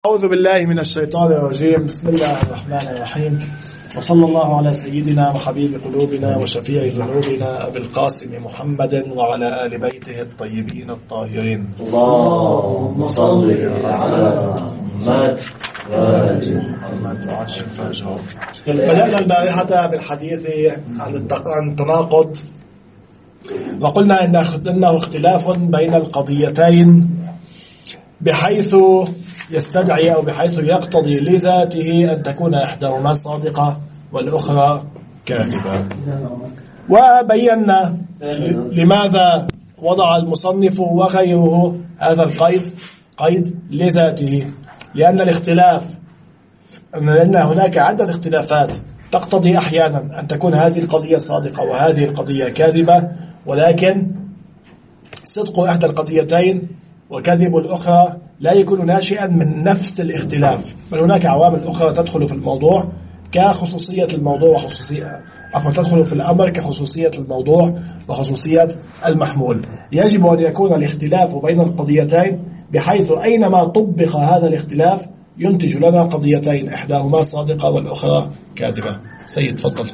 أعوذ بالله من الشيطان الرجيم. بسم الله الرحمن الرحيم، وصلى الله على سيدنا وحبيب قلوبنا وشفيع ذنوبنا أبي القاسم محمد وعلى آل بيته الطيبين الطاهرين. اللهم صل على محمد وعشر فاجهم. بدأنا البارحة بالحديث عن التناقض، وقلنا إنه اختلاف بين القضيتين بحيث يستدعي أو بحيث يقتضي لذاته أن تكون إحداهما صادقة والأخرى كاذبة. وبينا لماذا وضع المصنف وغيره هذا قيد لذاته، لأن هناك عدة اختلافات تقتضي أحيانا أن تكون هذه القضية صادقة وهذه القضية كاذبة، ولكن صدق إحدى القضيتين وكذب الأخرى لا يكون ناشئا من نفس الاختلاف، بل هناك عوامل أخرى تدخل في الموضوع كخصوصية الموضوع تدخل في الأمر كخصوصية الموضوع وخصوصية المحمول. يجب أن يكون الاختلاف بين القضيتين بحيث أينما طبق هذا الاختلاف ينتج لنا قضيتين، إحداهما صادقة والأخرى كاذبة. سيد تفضل.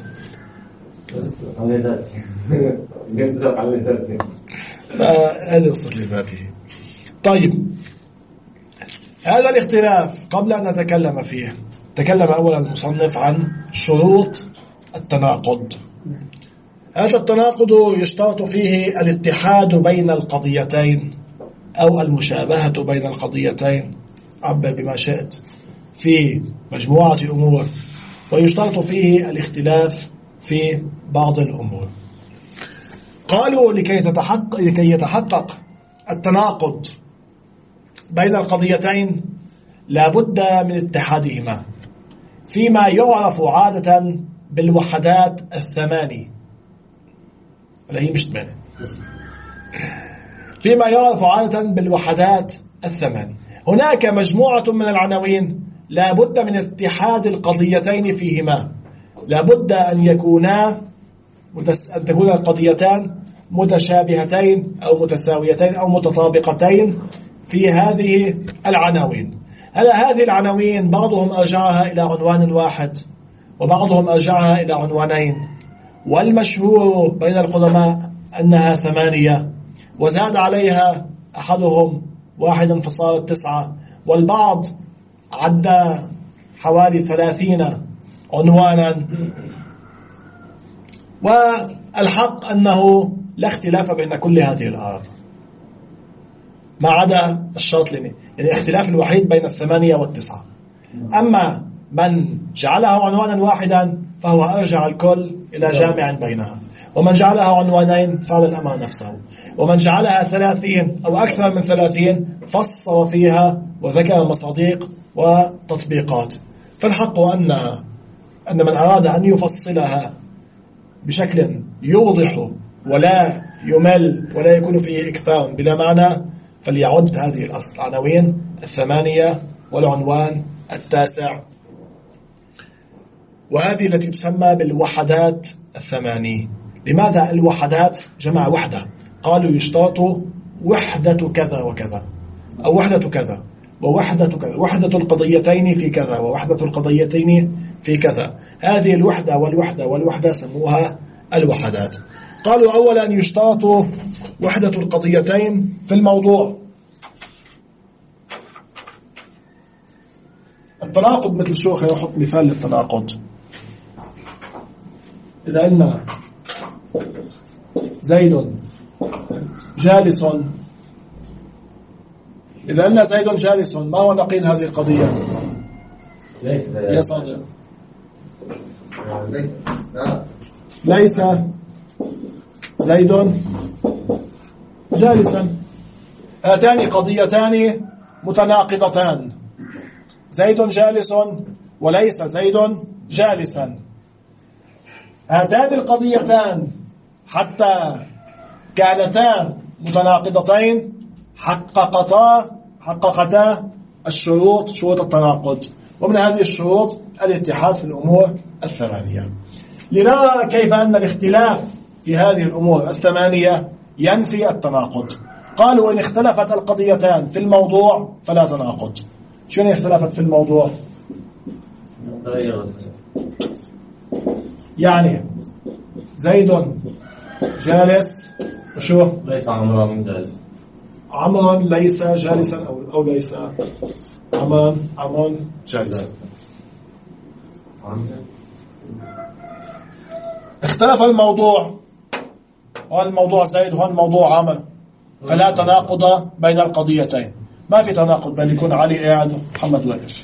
هذه وصلت لذاته. طيب، هذا الاختلاف قبل أن نتكلم فيه تكلم أولا المصنف عن شروط التناقض. هذا التناقض يشترط فيه الاتحاد بين القضيتين أو المشابهة بين القضيتين، عبر بما شئت، في مجموعة أمور، ويشترط فيه الاختلاف في بعض الأمور. قالوا لكي يتحقق التناقض بين القضيتين لابد من اتحادهما فيما يعرف عادة بالوحدات الثماني، فيما يعرف عادة بالوحدات الثماني. هناك مجموعة من العناوين لابد من اتحاد القضيتين فيهما، لابد أن تكون القضيتان متشابهتين أو متساويتين أو متطابقتين في هذه العناوين. هذه العناوين بعضهم أرجعها إلى عنوان واحد وبعضهم أرجعها إلى عنوانين، والمشهور بين القدماء أنها 8، وزاد عليها أحدهم 1 فصارت 9، والبعض عدى حوالي 30 عنوانا. والحق أنه لا اختلاف بين كل هذه الآراء ما عدا الشرط يعني الاختلاف الوحيد بين 8 و9. أما من جعلها عنوانا واحدا فهو أرجع الكل إلى جامع بينها، ومن جعلها عنوانين فعل الأمر نفسه، ومن جعلها 30 أو أكثر من 30 فصل فيها وذكر مصادق وتطبيقات. فالحق أن من أراد أن يفصلها بشكل يوضح ولا يمل ولا يكون فيه إكثار بلا معنى فليعد هذه الأصل العناوين 8 والعنوان 9، وهذه التي تسمى بالوحدات 8. لماذا الوحدات؟ جمع وحدة، قالوا يشترط وحدة كذا وكذا أو وحدة كذا ووحدة كذا، وحدة القضيتين في كذا ووحدة القضيتين في كذا. هذه الوحدة والوحدة سموها الوحدات. قالوا أولا يشترط وحدة القضيتين في الموضوع. التناقض مثل شو؟ خلينا نحط مثال للتناقض. إذا قلنا زيد جالس، ما هو نقيض هذه القضية؟ يا صادق، ليس زيد جالسا. هاتان قضيتان متناقضتان، زيد جالس وليس زيد جالسا. هاتان القضيتان حتى كانتا متناقضتين حققتا شروط التناقض، ومن هذه الشروط الاتحاد في الأمور 8. لنرى كيف أن الاختلاف في هذه الأمور 8 ينفي التناقض. قالوا إن اختلفت القضيتان في الموضوع فلا تناقض، شنو اختلفت في الموضوع؟ يعني زيد جالس وشو؟ ليس عمران جالس. عمران ليس جالسا أو ليس عمران جالسا. اختلف الموضوع، هون الموضوع زيد وهون الموضوع عمر، فلا تناقض بين القضيتين. ما في تناقض بين يكون علي قاعد ومحمد واقف.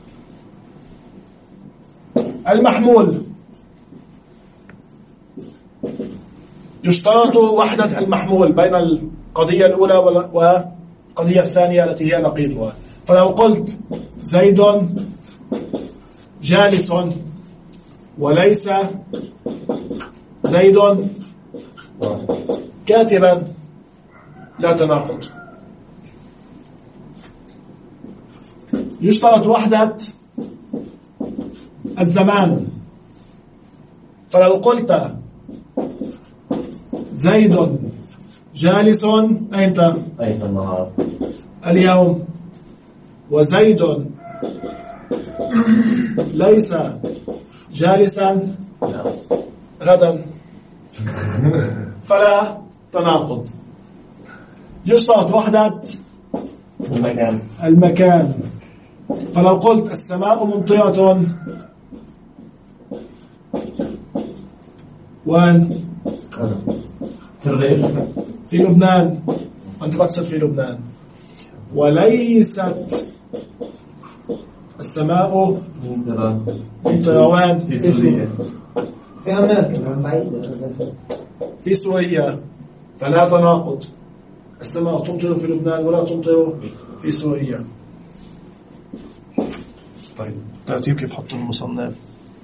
المحمول يشترط وحدة المحمول بين القضية الأولى والقضية الثانية التي هي نقيضها. فلو قلت زيد جالس وليس زيد كاتبا لا تناقض. يشترط وحدة الزمان، فلو قلت زيد جالس أنت النهار اليوم، وزيد ليس جالسا غدا، فلا تناقض. يشترط وحدة المكان، فلو قلت السماء ممطرة وين؟ في لبنان، أنت تقصد في لبنان، وليست السماء ممطرة وين؟ في سوريا. في أماكن بعيدة في سوريا، فلا تناقض. السماء تمطر في لبنان ولا تمطر في سوريا. طيب ترتيب كيف حط المصنف؟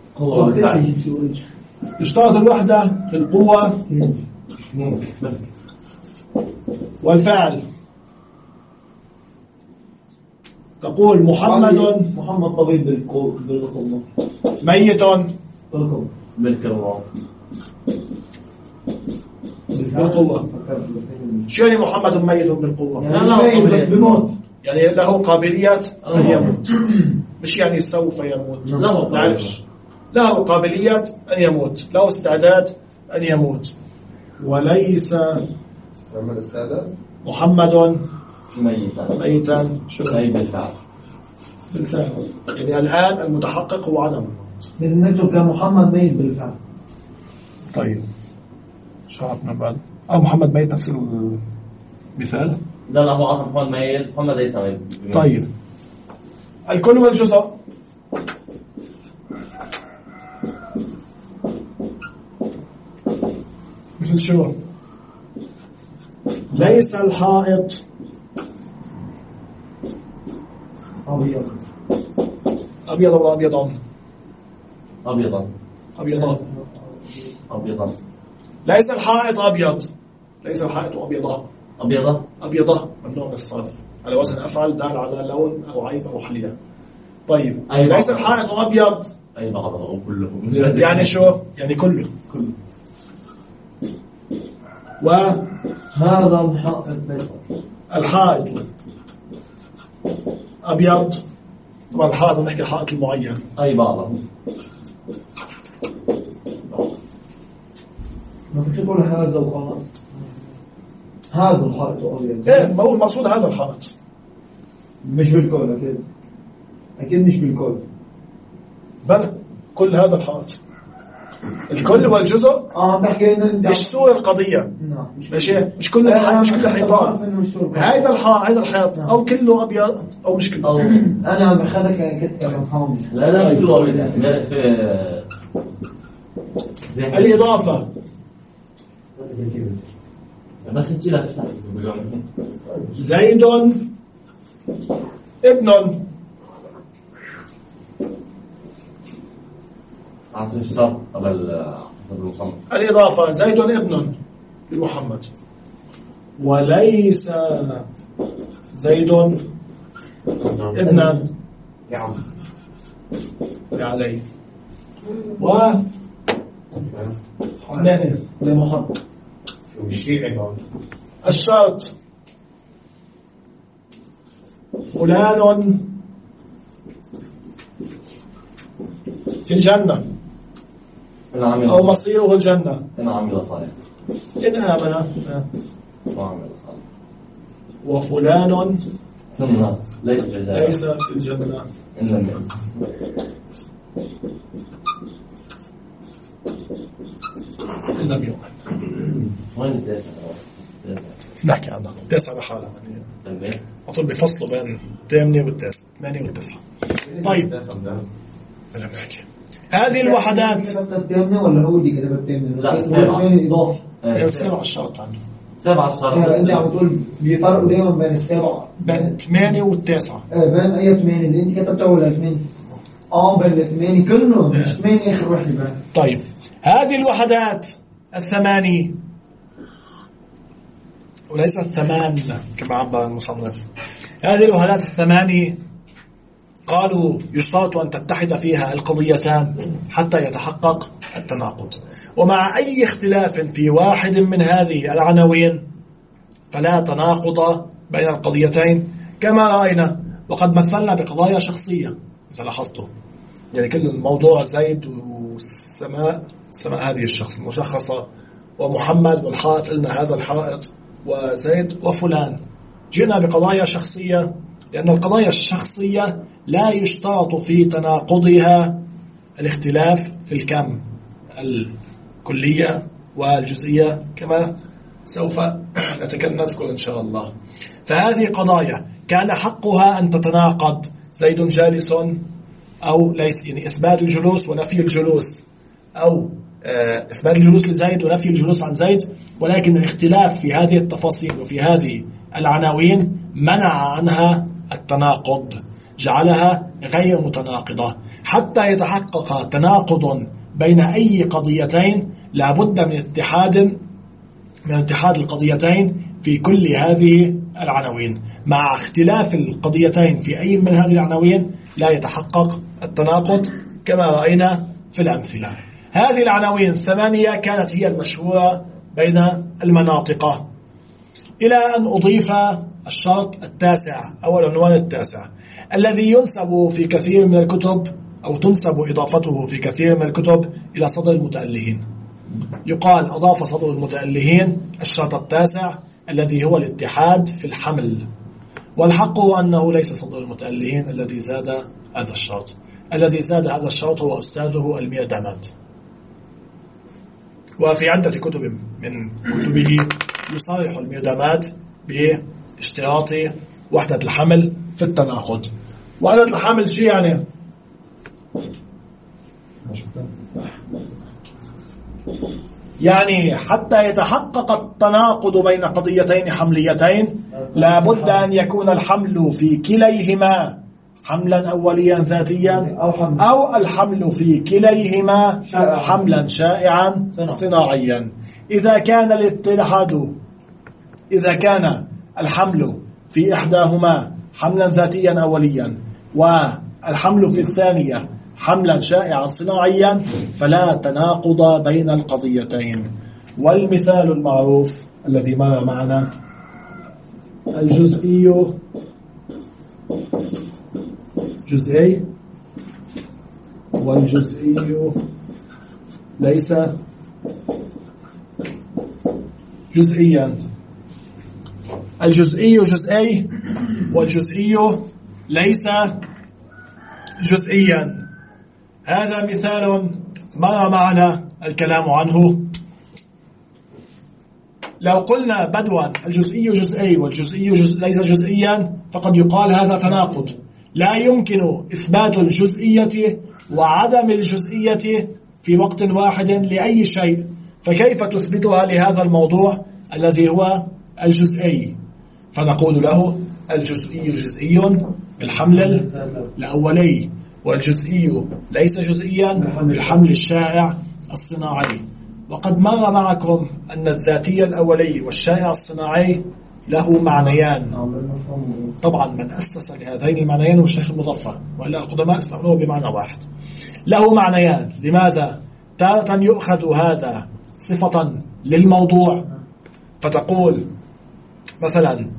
يشترط الوحدة في القوة والفعل. تقول محمد طبيب بالقوة، ميت بالكرة بالقوة. شو يعني محمد ميت بالقوة؟ يعني بس بموت، يعني له قابلية أن يموت، مش يعني سوف يموت. له نعرفش، له قابلية أن يموت، له استعداد أن يموت. وليس محمد ميتا شو بالفعل. يعني الآن المتحقق هو عدم. لازم نكتب كمحمد ميت بالفعل. طيب شو عرفنا بعد؟ محمد ميت نفس المثال. لا هو أصلا محمد ميت، محمد ليس ميت. طيب الكل والجزء. مثل شو؟ ليس الحائط أبيض ولا أبيضان؟ أبيضا. ليس الحائط أبيض، ليس الحائط أبيضة. أبيضة ممنوع من الصرف، على وزن أفعل دال على لون أو عيب أو حلية. طيب ليس الحائط أبيض أي بعضه أو كله. يعني شو؟ يعني كله. وهذا الحائط أبيض. طبعا الحائط نحكي الحائط المعين. أي بعضه. ما فيك تقول هذا وخلاص. هذا الحائط أبيض. إيه ما هو المقصود هذا الحائط. مش بالكل أكيد. أكيد مش بالكل. بل كل هذا الحائط. الكل والجزء. بحكي مش سوء القضية. ماشي مش كل الحيطان، مش كل الحيطان. هذا الحيط أو كله أبيض أو مش كله. أنا بخلك كنت مفهوم. لا مش كله أبيض. الإضافة. بس انت لا تفتح. زيد ابن. عاطل الشرط قبل المصنف. الإضافة زيد ابن لمحمد، وليس زيد ابنا لعلي لمحمد. الشرط فلان في الجنة إن عمل أو مصيره الجنة إن عمل صالح إن آمن وعمل صالح وفلان في النار ليس جزاء ليس في الجنة إن لم يكن إن لم يؤمن. وين التاسع؟ نحكي عنها 9 بحالها تنبيه أطول بفصله بين 8 والتاسع 8 والتسعة. طيب أنا بحكي هذه الوحدات كتبت الثامنة ولا هو اللي كتب الثامنة؟ لا، السابعة. إضافي. السابع الشرط عنه 7 الشرط أنت عم تقول بيفرقوا دائما بين السابعة بين 8 والتاسعة. بين أي 8 اللي أنت كتبتها ولا 8؟ بين الثمانية كلهم مش 8 آخر وحدة بين. طيب هذه الوحدات الثماني وليس الثمان كما عبر المصنف. هذه الوحدات الثماني قالوا يشترط أن تتحد فيها القضيتان حتى يتحقق التناقض، ومع أي اختلاف في واحد من هذه العناوين فلا تناقض بين القضيتين كما رأينا. وقد مثلنا بقضايا شخصية إذا لاحظتوا، يعني كل الموضوع زيد والسماء، سماء هذه الشخص المشخصة، ومحمد والحائط قلنا هذا الحائط، وزيد وفلان. جئنا بقضايا شخصية لأن القضايا الشخصية لا يشترط في تناقضها الاختلاف في الكم الكلية والجزئية كما سوف نذكر إن شاء الله. فهذه قضايا كان حقها أن تتناقض، زيد جالس أو ليس، يعني إثبات الجلوس ونفي الجلوس، أو إثبات الجلوس لزيد ونفي الجلوس عن زيد، ولكن الاختلاف في هذه التفاصيل وفي هذه العناوين منع عنها التناقض، جعلها غير متناقضة. حتى يتحقق تناقض بين أي قضيتين لابد من اتحاد القضيتين في كل هذه العناوين. مع اختلاف القضيتين في أي من هذه العناوين لا يتحقق التناقض كما رأينا في الأمثلة. هذه العناوين 8 كانت هي المشهورة بين المناطق، إلى أن أضيف الشرط التاسع أو العنوان التاسع الذي ينسب في كثير من الكتب أو تنسب إضافته في كثير من الكتب إلى صدر المتألهين. يقال أضاف صدر المتألهين الشرط التاسع الذي هو الاتحاد في الحمل، والحق هو أنه ليس صدر المتألهين الذي زاد هذا الشرط. الذي زاد هذا الشرط هو أستاذه الميردامات، وفي عدة كتب من كتبه يصارح الميردامات باشتراط وحدة الحمل في التناقض. وحدة الحمل شيء يعني حتى يتحقق التناقض بين قضيتين حمليتين لا بد أن يكون الحمل في كليهما حملا أوليا ذاتيا أو الحمل في كليهما حملا شائعا صناعيا. إذا كان الحمل في إحداهما حملا ذاتيا أوليا والحمل في الثانية حملا شائعا صناعيا فلا تناقض بين القضيتين. والمثال المعروف الذي مر معنا الجزئي جزئي والجزئي ليس جزئيا. الجزئي جزئي والجزئي ليس جزئيا. هذا مثال مر معنا الكلام عنه. لو قلنا بدوا الجزئي جزئي والجزئي ليس جزئيا فقد يقال هذا تناقض. لا يمكن إثبات الجزئية وعدم الجزئية في وقت واحد لأي شيء، فكيف تثبتها لهذا الموضوع الذي هو الجزئي؟ فنقول له الجزئي جزئي بالحمل الأولي، والجزئي ليس جزئيا بالحمل الشائع الصناعي. وقد مر معكم أن الذاتي الأولي والشائع الصناعي له معنيان. طبعا من أسس لهذين المعنيين هو الشيخ المظفر، وإلا القدماء استعملوه بمعنى واحد. له معنيان. لماذا؟ تارة يؤخذ هذا صفة للموضوع، فتقول مثلا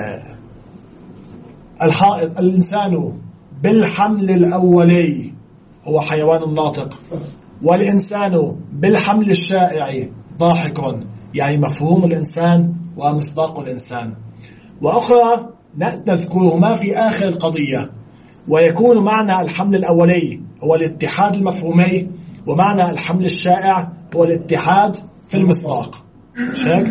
الإنسان بالحمل الأولي هو حيوان ناطق، والإنسان بالحمل الشائع ضاحك، يعني مفهوم الإنسان ومصداق الإنسان. وأخرى نذكرهما في آخر القضية، ويكون معنى الحمل الأولي هو الاتحاد المفهومي، ومعنى الحمل الشائع هو الاتحاد في المصداق. شايف؟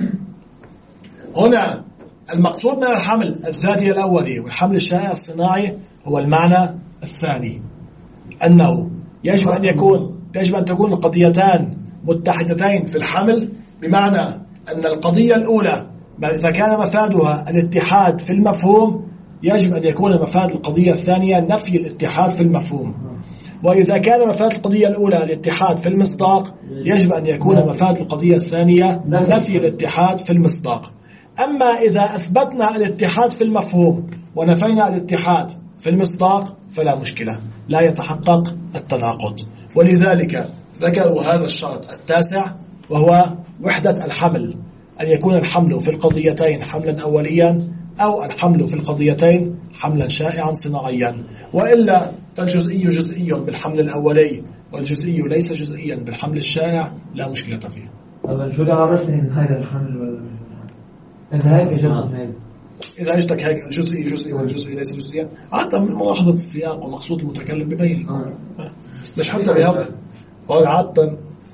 هنا المقصود من الحمل الذاتي الأولي والحمل الشائع الصناعي هو المعنى الثاني، أنه يجب أن تكون القضيتان متحدتين في الحمل، بمعنى أن القضية الأولى إذا كان مفادها الاتحاد في المفهوم يجب أن يكون مفاد القضية الثانية نفي الاتحاد في المفهوم، وإذا كان مفاد القضية الأولى الاتحاد في المصداق يجب أن يكون مفاد القضية الثانية نفي الاتحاد في المصداق. أما إذا أثبتنا الاتحاد في المفهوم ونفينا الاتحاد في المصداق فلا مشكلة، لا يتحقق التناقض. ولذلك ذكروا هذا الشرط التاسع، وهو وحدة الحمل، أن يكون الحمل في القضيتين حملا أوليا أو الحمل في القضيتين حملا شائعا صناعيا، وإلا فالجزئي جزئي بالحمل الأولي والجزئي ليس جزئيا بالحمل الشائع، لا مشكلة فيه. طبعا شو اللي عرفني إن هذا الحمل ولا إذا هيك جزء إذا اجتك هيك الجزئي جزئي والجزئي ليس جزئيا، حتى من ملاحظة السياق ومقصود المتكلم ببين. مش حتى بهذا عادة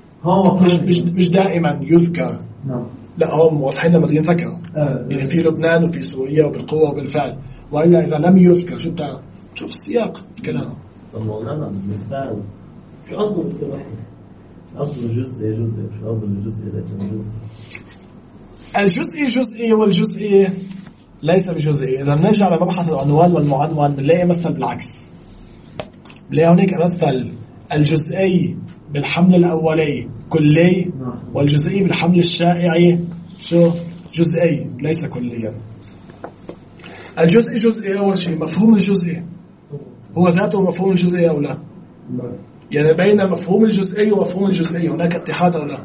مش دائما يذكر. لا هم واضحين لما ينذكر، يعني في لبنان وفي سوريا وبالقوة وبالفعل، وإلا إذا لم يذكر شو بتعرف؟ شوف السياق الكلام. طب مولانا بالنسبة شو أصل كل واحد؟ أصل الجزء شو أصل الجزء ليس بجزء؟ الجزئي جزئي والجزئي ليس بجزئي. إذا بنرجع لمبحث العنوان والمعنون بنلاقي مثل بالعكس، بنلاقي هناك مثل الجزئي بالحمل الأولي كلي، والجزئي بالحمل الشائعي شو جزئي ليس كليا. الجزئي جزئي أول شيء، مفهوم الجزئي هو ذاته مفهوم الجزئي أو لا؟ يعني بين مفهوم الجزئي ومفهوم الجزئي هناك اتحاد أو لا؟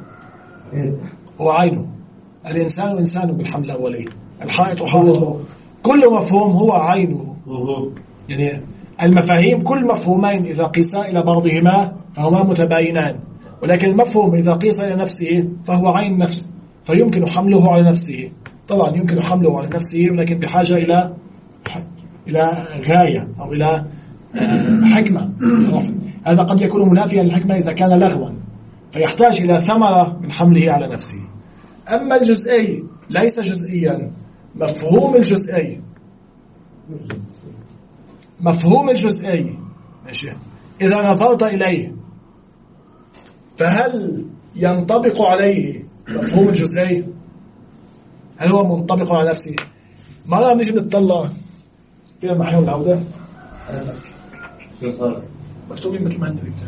هو عينه، الإنسان إنسان بالحمل الأولي، الحائط حائط، كل مفهوم هو عينه. يعني المفاهيم كل مفهومين إذا قيسا إلى بعضهما فهما متباينان، ولكن المفهوم إذا قيس إلى نفسه فهو عين نفسه، فيمكن حمله على نفسه. طبعا يمكن حمله على نفسه، ولكن بحاجة إلى غاية أو إلى حكمة. هذا قد يكون منافيا للحكمة إذا كان لغوا، فيحتاج إلى ثمرة من حمله على نفسه. أما الجزئي ليس جزئيا، مفهوم الجزئي ماشي، إذا نظرت إليه فهل ينطبق عليه مفهوم الجزئي؟ هل هو منطبق على نفسه؟ مرة نجي نتطلع فيها محيون العودة شو صار؟ مكتوبين مثل ما هن بيبدأ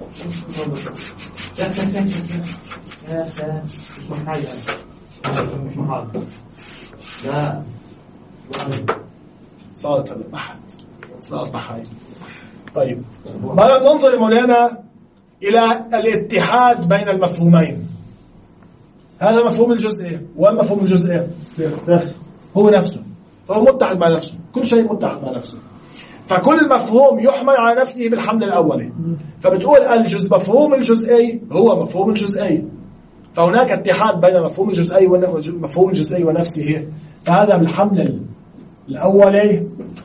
مش محال. لا صارت هذا بحث صارت بحث. طيب ما ننظر مولانا إلى الاتحاد بين المفهومين. هذا مفهوم الجزئي والمفهوم الجزئي هو نفسه، فهو متحد مع نفسه، كل شيء متحد مع نفسه، فكل مفهوم يحمل على نفسه بالحمل الأولي. فبتقول مفهوم الجزئي هو مفهوم الجزئي، فهناك اتحاد بين مفهوم الجزئي ومفهوم الجزئي ونفسه، فهذا بالحمل الأولي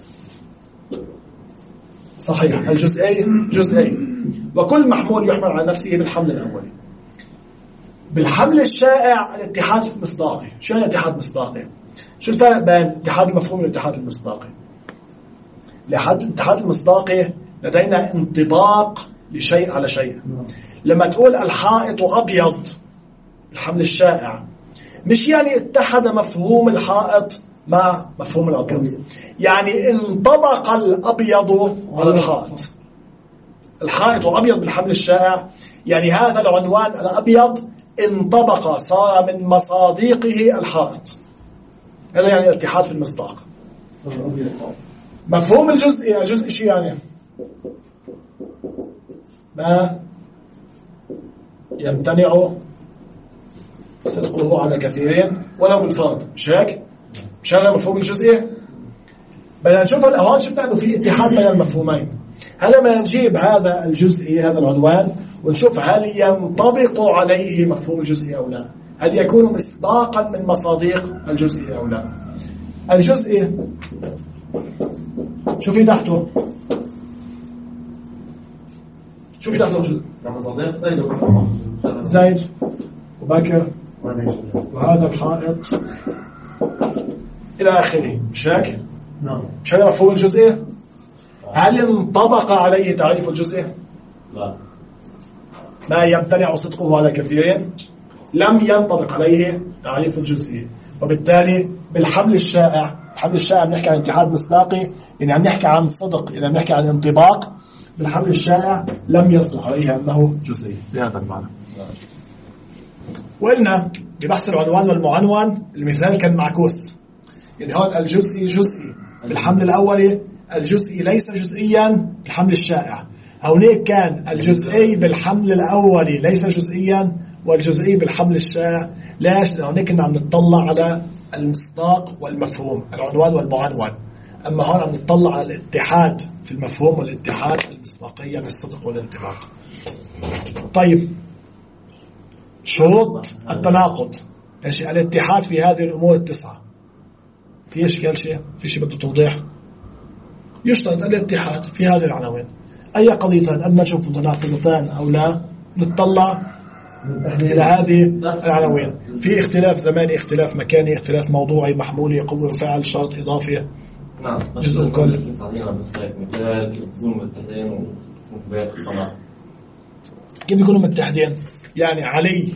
صحيح، الجزئي جزئي، وكل محمول يحمل على نفسه بالحمل الأولي. بالحمل الشائع الاتحاد المصداقي. شو يعني اتحاد مصداقي؟ شو الفرق بين الاتحاد المفهومي والاتحاد المصداقي؟ الاتحاد المصداقي لدينا انطباق لشيء على شيء. لما تقول الحائط أبيض الحمل الشائع، مش يعني اتحد مفهوم الحائط مع مفهوم الأبيض، يعني انطبق الأبيض على الحائط. الحائط أبيض بالحمل الشائع، يعني هذا العنوان الأبيض انطبق، صار من مصادقه الحائط. هذا يعني الاتحاد في المصداق. مفهوم الجزء شيء يعني ما يمتنع صدقه على كثيرين ولو بالفرد، مش هيك؟ مش هذا مفهوم الجزئي؟ بدنا نشوف هون شفنا انه في اتحاد بين المفهومين. هلا ما نجيب هذا الجزئي هذا العنوان ونشوف هل ينطبق عليه مفهوم الجزئي أو لا، هل يكون مصداقا من مصادق الجزئي أو لا. الجزئي شوفي تحته، شوفي تحته الجزء زيد وبكر وهذا الحائط إلى آخره، مش هيك؟ مش هذا مفهوم الجزئي؟ هل انطبق عليه تعريف الجزئي؟ لا. ما يمتنع صدقه على كثيرين، لم ينطبق عليه تعريف الجزئي، وبالتالي بالحمل الشائع، الحمل الشائع بنحكي عن اتحاد مصداقي، يعني عم نحكي عن صدق، يعني عم نحكي عن انطباق. بالحمل الشائع لم يصدق عليه أنه جزئي بهذا المعنى. وقلنا ببحث العنوان والمعنون المثال كان معكوس، يعني هون الجزئي جزئي بالحمل الأولي، الجزئي ليس جزئيا بالحمل الشائع. هونيك كان الجزئي بالحمل الأولي ليس جزئيا والجزئي بالحمل الشائع. ليش؟ لأن هونيك كنا عم نطلع على المصداق والمفهوم، العنوان والمعنون. أما هون عم نطلع على الاتحاد في المفهوم والاتحاد المصداقية بالصدق والانطباق. طيب شروط التناقض، يعني الاتحاد في هذه الأمور التسعة، في إشكال شيء؟ في شيء بده توضيح؟ يشترط الاتحاد في هذه العناوين. أي قضيتان أن نشوف متناقضتان أو لا نتطلع إلى هذه العناوين. في اختلاف زماني، اختلاف مكاني، اختلاف موضوعي، محمولي، قوة وفعل، شرط، إضافي، جزء الكل. كيف يكونوا متحدين؟ يعني علي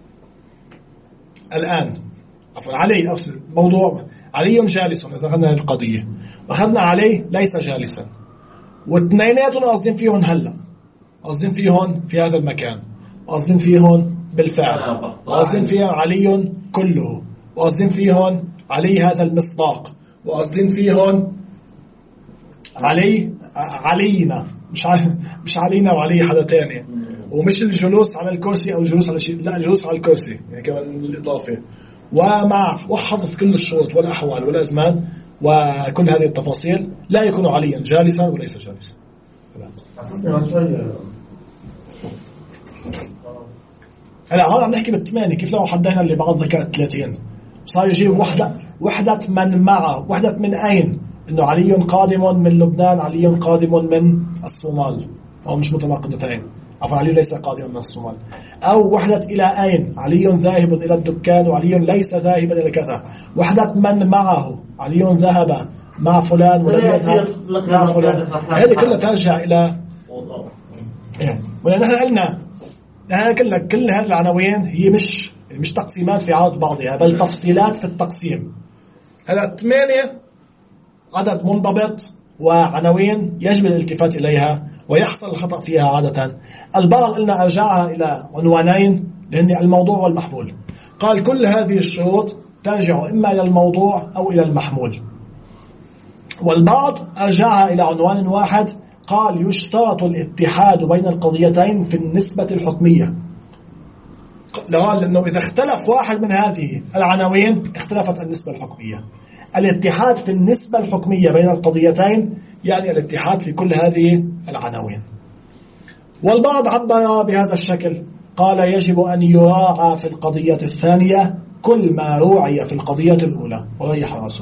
الآن، عفوا علي أصل موضوع علي جالس، إذا أخذنا هذه القضية وأخذنا علي ليس جالسا، واثنيناتهم قاصدين فيهم هلا، قاصدين فيهم في هذا المكان، قاصدين فيهم بالفعل، قاصدين فيهم علي كله، وقاصدين فيهم علي هذا المصداق، وقاصدين فيهم علينا، مش علينا وعلي حدا تاني، ومش الجلوس على الكرسي أو الجلوس على شيء، لا الجلوس على الكرسي يعني كمان الإضافة، وحفظ كل الشروط والأحوال والأزمان وكل هذه التفاصيل، لا يكون عليا جالسا وليس جالسا. هلا هون عم نحكي بالثمانية، كيف لو حدينا اللي بعض ذكاء 30 صار يجيب وحدة من معه، وحدة من أين؟ إنه علي قادم من لبنان، علي قادم من الصومال، فهو مش متناقضتين. عفوا علي ليس قادما من الصومال. أو وحدة إلى أين؟ علي ذاهب إلى الدكان وعلي ليس ذاهبا إلى كذا. وحدة من معه؟ علي ذهب مع فلان ولم يذهب مع فلان. هذه كلها ترجع إلى ونحن قلنا كل هذه العناوين هي مش تقسيمات في عرض بعضها، بل تفصيلات في التقسيم. هذا 8 عدد منضبط وعناوين يجب الالتفات إليها ويحصل الخطأ فيها عادة. البعض قلنا أرجعها إلى عنوانين لأن الموضوع والمحمول. قال كل هذه الشروط ترجع إما إلى الموضوع أو إلى المحمول. والبعض أرجعها إلى عنوان واحد، قال يشترط الاتحاد بين القضيتين في النسبة الحكمية، لأنه إذا اختلف واحد من هذه العناوين اختلفت النسبة الحكمية. الاتحاد في النسبة الحكمية بين القضيتين يعني الاتحاد في كل هذه العناوين. والبعض عبر بهذا الشكل، قال يجب أن يراعى في القضية الثانية كل ما روعي في القضية الأولى وريح رأسه.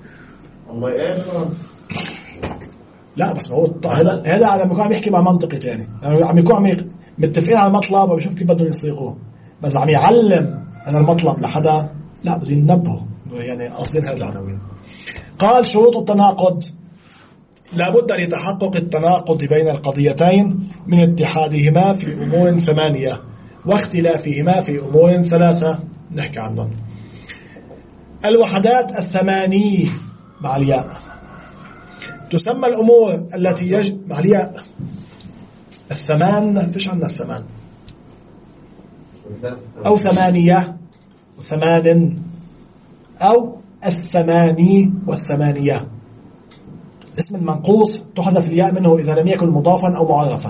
لا بس هو هذا على مكان يحكي مع منطقي تاني، يعني عم يكون متفقين على المطلب وبيشوف كيف بدهم يصيغوه، بس عم يعلم أن المطلب لحدا لا بده ينبهه يعني قصدين هذا العناوين. قال شروط التناقض، لابد لتحقق التناقض بين القضيتين من اتحادهما في أمور 8 واختلافهما في أمور 3 نحكي عنهم. الوحدات 8 مع الياء تسمى الأمور التي يجب مع الياء 8 فيش عندنا 8 أو 8 و8 أو 8 و8. اسم المنقوص تحذف الياء منه إذا لم يكن مضافا أو معرفا.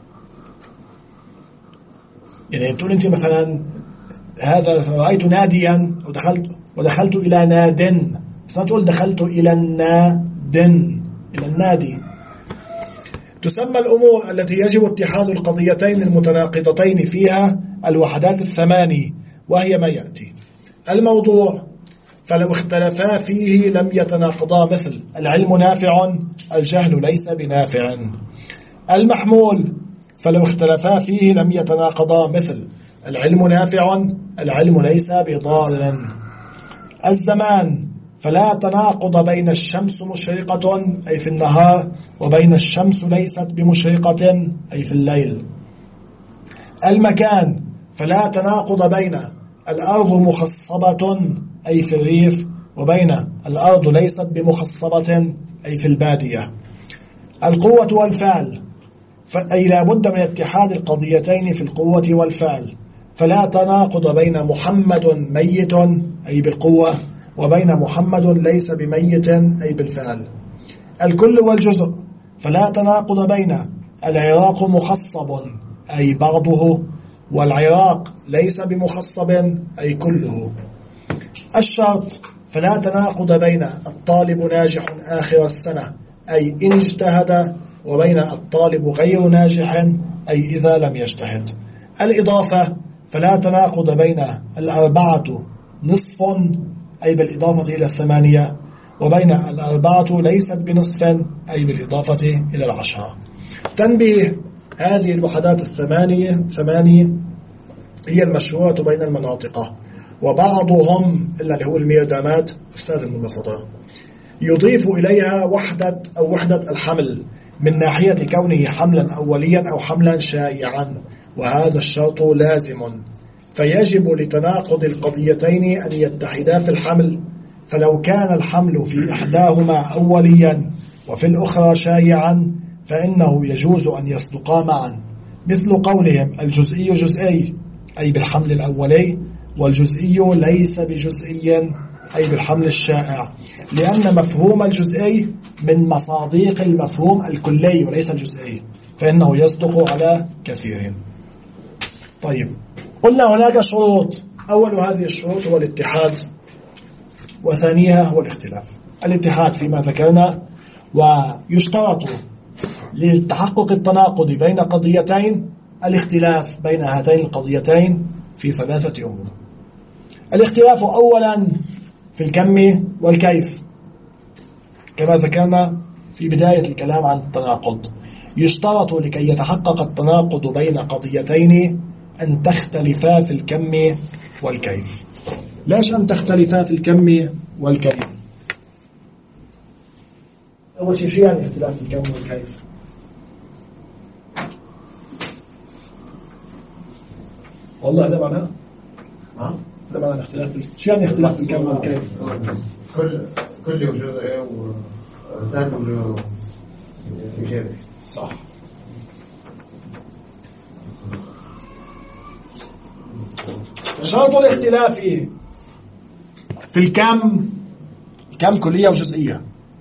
يعني بتقول أنت مثلا هذا رأيت ناديا أو ودخلت إلى ناد، بس ما تقول دخلت إلى الناد إلى النادي. تسمى الأمور التي يجب اتحاد القضيتين المتناقضتين فيها الوحدات الثماني، وهي ما يأتي: الموضوع فلو اختلفا فيه لم يتناقضا، مثل العلم نافع الجهل ليس بنافع. المحمول فلو اختلفا فيه لم يتناقضا، مثل العلم نافع العلم ليس بضار. الزمان فلا تناقض بين الشمس مشرقة أي في النهار وبين الشمس ليست بمشرقة أي في الليل. المكان فلا تناقض بين الأرض مخصبة أي في الريف وبين الأرض ليست بمخصبة أي في البادية. القوة والفعل أي لا بد من اتحاد القضيتين في القوة والفعل، فلا تناقض بين محمد ميت أي بالقوة وبين محمد ليس بميت أي بالفعل. الكل والجزء فلا تناقض بين العراق مخصب أي بعضه والعراق ليس بمخصب أي كله. الشرط فلا تناقض بين الطالب ناجح آخر السنة أي إن اجتهد وبين الطالب غير ناجح أي إذا لم يجتهد. الإضافة فلا تناقض بين الأربعة نصف أي بالإضافة إلى الثمانية وبين الأربعة ليست بنصف أي بالإضافة إلى العشرة. تنبيه: هذه الوحدات ثمانية هي المشهورة بين المناطق، وبعضهم إلا اللي هو الميردامات أستاذ المبسطة يضيف إليها وحدة الحمل من ناحية كونه حملا أوليا أو حملا شائعا، وهذا الشرط لازم، فيجب لتناقض القضيتين أن يتحدا في الحمل، فلو كان الحمل في إحداهما أوليا وفي الأخرى شائعا فإنه يجوز أن يصدقا معا، مثل قولهم الجزئي جزئي أي بالحمل الأولي، والجزئي ليس بجزئي أي بالحمل الشائع، لأن مفهوم الجزئي من مصادق المفهوم الكلي وليس الجزئي، فإنه يصدق على كثير. طيب، قلنا هناك شروط، أول هذه الشروط هو الاتحاد، وثانيها هو الاختلاف. الاتحاد فيما ذكرنا، ويشترط لتحقق التناقض بين قضيتين الاختلاف بين هاتين القضيتين في ثلاثة أمور. الاختلاف أولا في الكم والكيف، كما ذكرنا في بداية الكلام عن التناقض. يشترط لكي يتحقق التناقض بين قضيتين أن تختلفا في الكم والكيف. ليش أن تختلفا في الكم والكيف؟ أول شيء يعني اختلاف في الكم والكيف؟ والله هذا معناه هذا معناه اختلاف شو يعني اختلاف في الكم والكيف؟ كل وجزء وثاني وجزء إيجابي. صح. شرط الاختلاف في الكم كلية وجزئية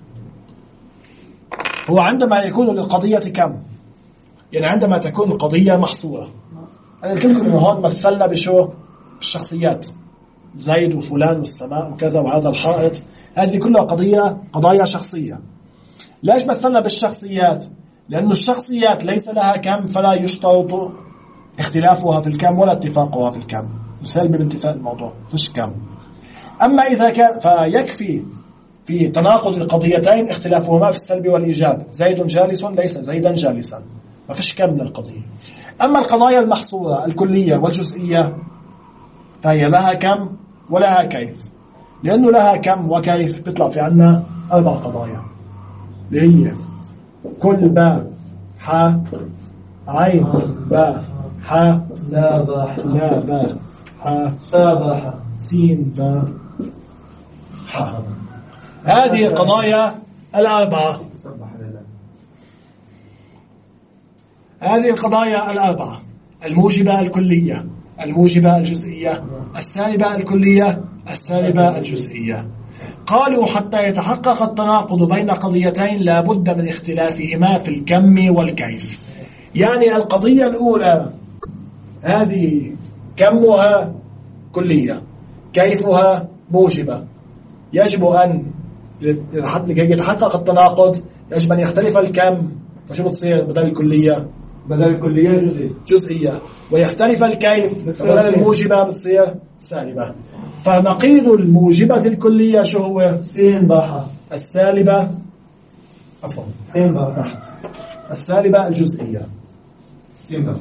هو عندما يكون للقضية كم، يعني عندما تكون القضية محصورة. أنا قلت لكم إنه هون مثلنا بشو؟ بالشخصيات، زيد وفلان والسماء وكذا وهذا الحائط، هذه كلها قضايا شخصية. ليش مثلنا بالشخصيات؟ لأن الشخصيات ليس لها كم، فلا يشترط اختلافها في الكم ولا اتفاقها في الكم، سلب بانتفاء الموضوع، فيش كم. أما إذا كان فيكفي في تناقض القضيتين اختلافهما في السلب والإيجاب، زيد جالس ليس زيدا جالسا، ما فيش كم من القضية. أما القضايا المحصورة الكلية والجزئية فهي لها كم ولها كيف، لأنه لها كم وكيف بيطلع في عنا 4 قضايا اللي هي كل باء حاء عين باء حاء لا باء حاء سابح سين باء حاء. هذه القضايا 4. هذه القضايا 4 الموجبة الكلية، الموجبة الجزئية، السالبة الكلية، السالبة الجزئية. قالوا حتى يتحقق التناقض بين قضيتين لا بد من اختلافهما في الكم والكيف. يعني القضية الأولى هذه كمها كلية، كيفها موجبة، يجب أن لكي يتحقق التناقض يجب أن يختلف الكم فشو بتصير بدل الكلية؟ بدل الكلية جزئية. ويختلف الكيف، فبدل الموجبة بتصير سالبة. فنقيض الموجبة الكلية شو هو؟ سين باحة. السالبة، عفوا سين باحة، السالبة الجزئية. سين باحة،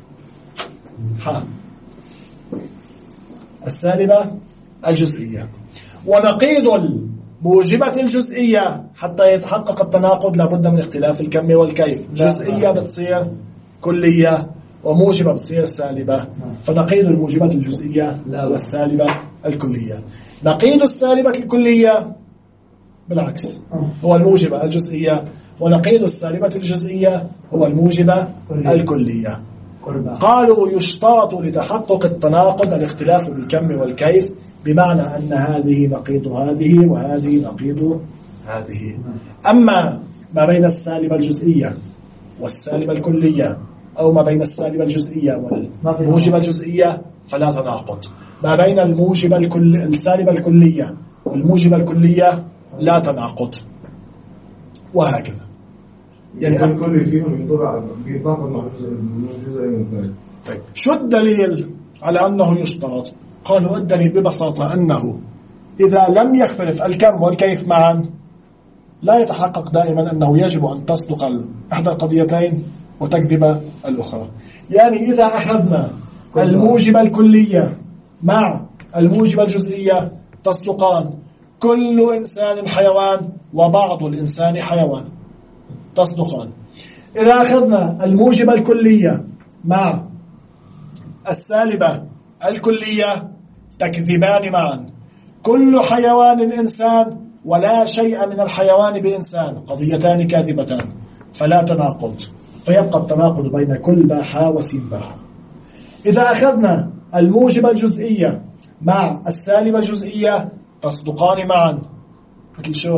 السالبة الجزئية. ونقيض الموجبة الجزئية حتى يتحقق التناقض لابد من اختلاف الكم والكيف. جزئية بتصير كلية وموجبة بتصير سالبة. فنقيض الموجبة الجزئية والسالبة الكلية. نقيض السالبة الكلية بالعكس هو الموجبة الجزئية، ونقيض السالبة الجزئية هو الموجبة الكلية. قالوا يشترط لتحقق التناقض الاختلاف بالكم والكيف، بمعنى أن هذه نقيض هذه وهذه نقيض هذه. أما ما بين السالبة الجزئية والسالبة الكلية، أو ما بين السالبة الجزئية والموجبة الجزئية فلا تناقض. ما بين السالبة الكلية والموجبة الكلية لا تناقض، وهكذا. يعني الكل فيهم يتناقض مع جزء. طيب شو الدليل على أنه يشترط؟ قالوا الدليل ببساطة أنه إذا لم يختلف الكم والكيف معا لا يتحقق دائما أنه يجب أن تصدق إحدى القضيتين وتكذب الأخرى. يعني إذا أخذنا الموجبة الكلية مع الموجبة الجزئية تصدقان، كل إنسان حيوان وبعض الإنسان حيوان، تصدقان. إذا أخذنا الموجبة الكلية مع السالبة الكلية تكذبان معا، كل حيوان إنسان ولا شيء من الحيوان بإنسان، قضيتان كاذبتان، فلا تناقض، فيبقى التناقض بين كل باحة وسين باحة. إذا أخذنا الموجبة الجزئية مع السالبة الجزئية تصدقان معا، مثل شو؟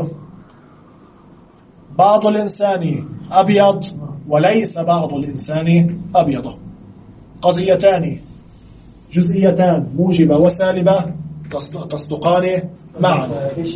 بعض الإنسان أبيض وليس بعض الإنسان أبيض، قضيتان جزئيتان موجبة وسالبة تصدقان معا.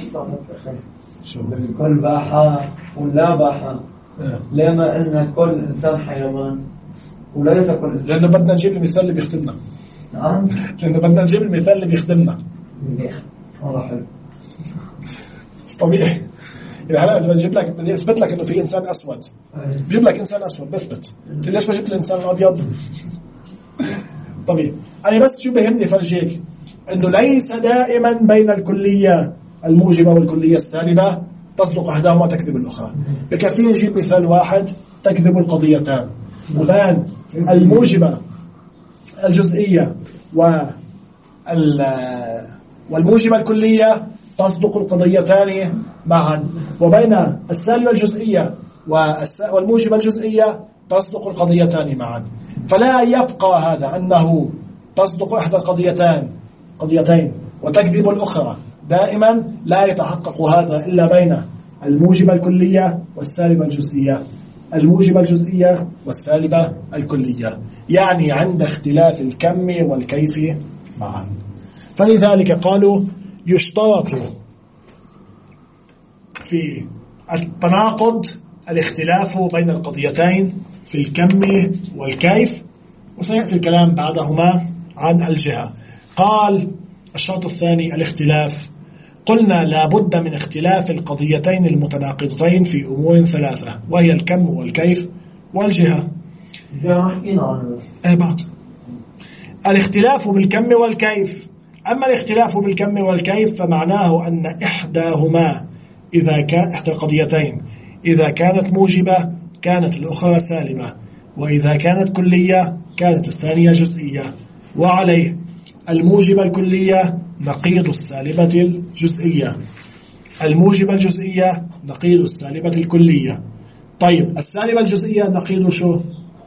كل باحة ولا باحة، لما إن كل إنسان حيوان وليس كل إنسان. لأنه بدنا نجيب المثال اللي بيخدمنا. نعم، لأنه بدنا نجيب المثال اللي بيخدمنا. والله حلو. مش طبيعي. يعني هلا بدي أجيب لك، بدي أثبت لك إنه في إنسان أسود، بجيب لك إنسان أسود بثبت. ليش ما جبت الإنسان الأبيض؟ طبيعي. أنا بس شو بهمني فرجيك إنه ليس دائما بين الكلية الموجبة والكلية السالبة تصدق إحداهما وتكذب الأخرى. بكفي نجيب مثال واحد تكذب القضيتان، وبان الموجبة الجزئية والموجبة الكلية تصدق القضيتان معا، وبين السالبة الجزئية والموجبة الجزئية تصدق القضيتان معا. فلا يبقى هذا أنه تصدق إحدى قضيتين وتكذب الأخرى دائما، لا يتحقق هذا إلا بين الموجبة الكلية والسالبة الجزئية، الموجبة الجزئية والسالبة الكلية، يعني عند اختلاف الكم والكيف معا. فلذلك قالوا يشترط في التناقض الاختلاف بين القضيتين في الكم والكيف، وسيأتي الكلام بعدهما عن الجهة. قال الشرط الثاني الاختلاف. قلنا لا بد من اختلاف القضيتين المتناقضتين في أمور ثلاثة، وهي الكم والكيف والجهة. بعد الاختلاف بالكم والكيف. أما الاختلاف بالكم والكيف فمعناه أن إحداهما إذا كان إحدى القضيتين إذا كانت موجبة كانت الأخرى سالبة، وإذا كانت كلية كانت الثانية جزئية. وعليه الموجبة الكلية نقيض السالبة الجزئية، الموجبة الجزئية نقيض السالبة الكلية. طيب السالبة الجزئية نقيض شو؟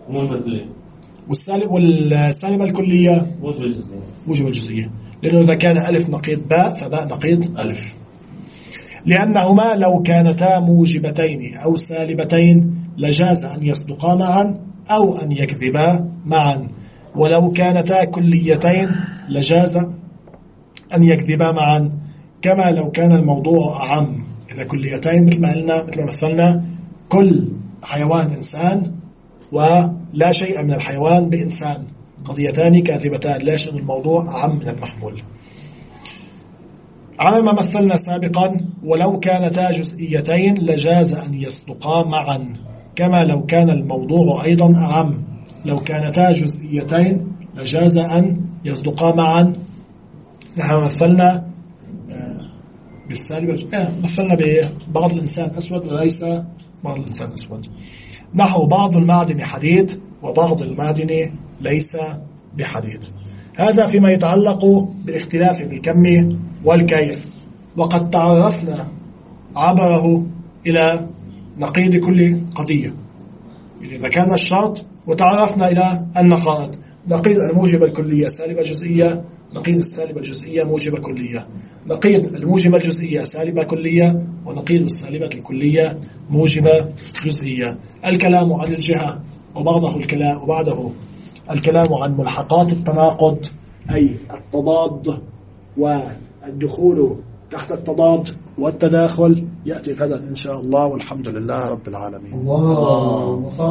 والسالبة الكلية موجبة الجزئية، لأنه إذا كان ألف نقيض باء فباء نقيض ألف، لأنهما لو كانتا موجبتين أو سالبتين لجاز أن يصدقا معا أو أن يكذبا معا، ولو كانتا كليتين لجاز أن يكذبا معا، كما لو كان الموضوع أعم. إذا كليتين مثل ما قلنا مثل ما مثلنا كل حيوان إنسان، ولا شيء من الحيوان بإنسان، قضيتان كاذبتان، ليش؟ أن الموضوع أعم من المحمول. على ما مثلنا سابقا، ولو كانتا جزئيتين لجاز أن يصدقا معا، كما لو كان الموضوع أيضا أعم. لو كانتا جزئيتين لجاز أن يصدقا معا. نحن مثلنا بالسالب، مثلنا ببعض الإنسان أسود وليس بعض الإنسان أسود، نحو بعض المعدن حديد وبعض المعدن ليس بحديد. هذا فيما يتعلق بالاختلاف بالكم والكيف، وقد تعرفنا عبره إلى نقيض كل قضية. إذا كان الشرط، وتعرفنا إلى النقائض: نقيض الموجب الكلية سالبة جزئية، نقيض السالبة الجزئية موجبة كلية، نقيض الموجبة الجزئية سالبة كلية، ونقيض السالبة الكلية موجبة جزئية. الكلام عن الجهة وبعده الكلام عن ملحقات التناقض، أي التضاد والدخول تحت التضاد والتداخل، يأتي غدا إن شاء الله، والحمد لله رب العالمين. الله